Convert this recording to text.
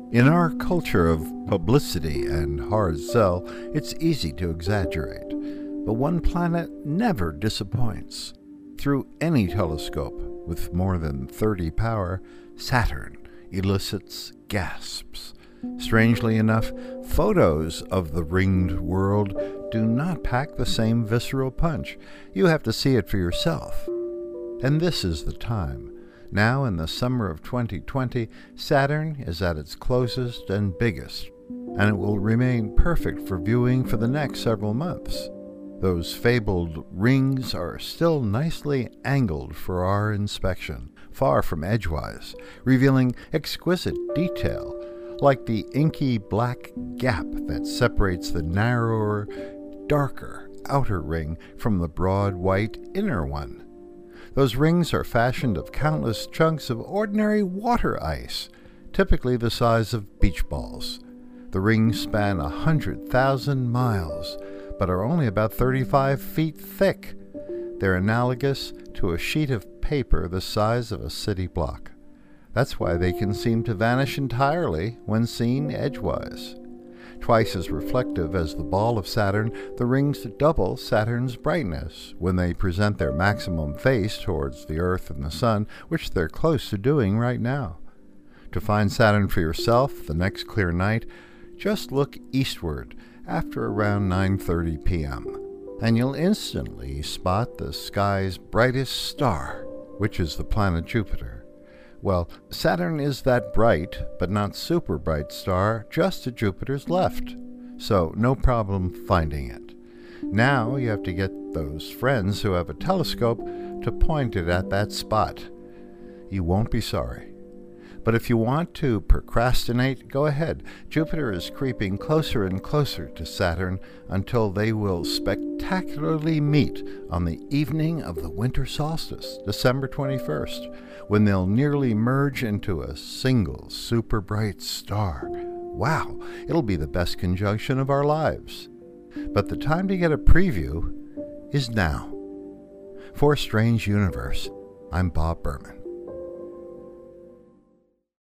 In our culture of publicity and hard sell, it's easy to exaggerate. But one planet never disappoints. Through any telescope with more than 30 power, Saturn elicits gasps. Strangely enough, photos of the ringed world do not pack the same visceral punch. You have to see it for yourself. And this is the time. Now, in the summer of 2020, Saturn is at its closest and biggest, and it will remain perfect for viewing for the next several months. Those fabled rings are still nicely angled for our inspection, far from edgewise, revealing exquisite detail, like the inky black gap that separates the narrower, darker outer ring from the broad white inner one. Those rings are fashioned of countless chunks of ordinary water ice, typically the size of beach balls. The rings span 100,000 miles, but are only about 35 feet thick. They're analogous to a sheet of paper the size of a city block. That's why they can seem to vanish entirely when seen edgewise. Twice as reflective as the ball of Saturn, the rings double Saturn's brightness when they present their maximum face towards the Earth and the Sun, which they're close to doing right now. To find Saturn for yourself the next clear night, just look eastward after around 9:30 p.m., and you'll instantly spot the sky's brightest star, which is the planet Jupiter. Well, Saturn is that bright, but not super bright star just to Jupiter's left, so no problem finding it. Now you have to get those friends who have a telescope to point it at that spot. You won't be sorry. But if you want to procrastinate, go ahead. Jupiter is creeping closer and closer to Saturn until they will spectacularly meet on the evening of the winter solstice, December 21st, when they'll nearly merge into a single super bright star. Wow, it'll be the best conjunction of our lives. But the time to get a preview is now. For Strange Universe, I'm Bob Berman.